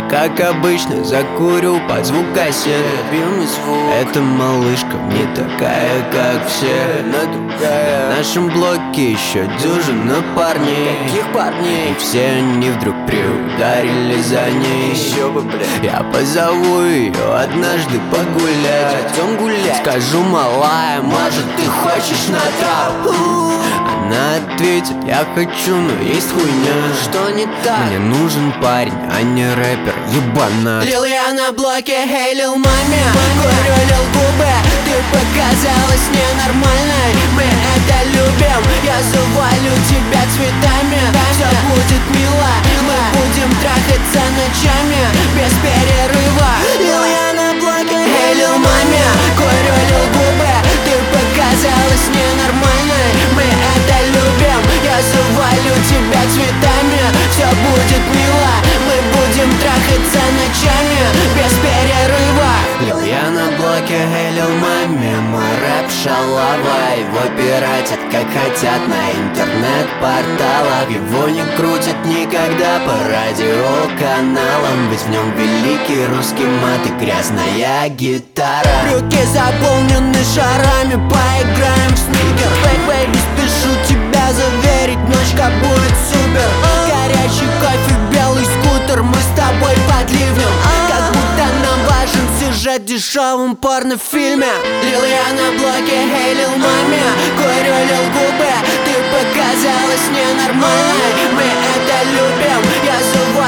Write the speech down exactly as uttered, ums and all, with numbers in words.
как обычно, закурю под звук кассеты. Любимый звук. Эта малышка не такая, как все, она другая. В нашем блоке еще дюжина парней. Каких парней? И все они вдруг приударили за ней. Еще бы, блядь. Я позову ее однажды погулять. Идем гулять. Скажу: малая, может, ты хочешь на траву? Она ответит: я хочу, но есть хуйня. Что не так? Мне нужен парень, а не рэпер, ебанат. Лил я на блоке, хей, лил маме, курю, лил губы. Ты показалась ненормальной, мы это любим. Я завалю тебя цветами, все будет мило. Мы будем трахаться ночами, без перерыва. Лил я на блоке, хей, лил маме, курю, лил губы. Ты показалась ненормальной, мы это любим. Я завалю тебя цветами, все будет мило. Мы будем трахаться ночами, без перерыва. Лил я на блоке, хей, лил маме, мой рэп шалава. Его пиратят, как хотят, на интернет-порталах. Его не крутят никогда по радиоканалам, ведь в нем великий русский мат и грязная гитара. Брюки заполнены шарами, поиграем в снигер. Бэй-бэй, не спешу тебя заверить, ночка будет супер. Горячий кофе, белый скутер, мы с тобой под ливнем. Как будто нам важен сюжет в дешевом порнофильме. Лил я на блоке, хей, лил маме, курю, лил губы. Ты показалась ненормальной, мы это любим. Я завалю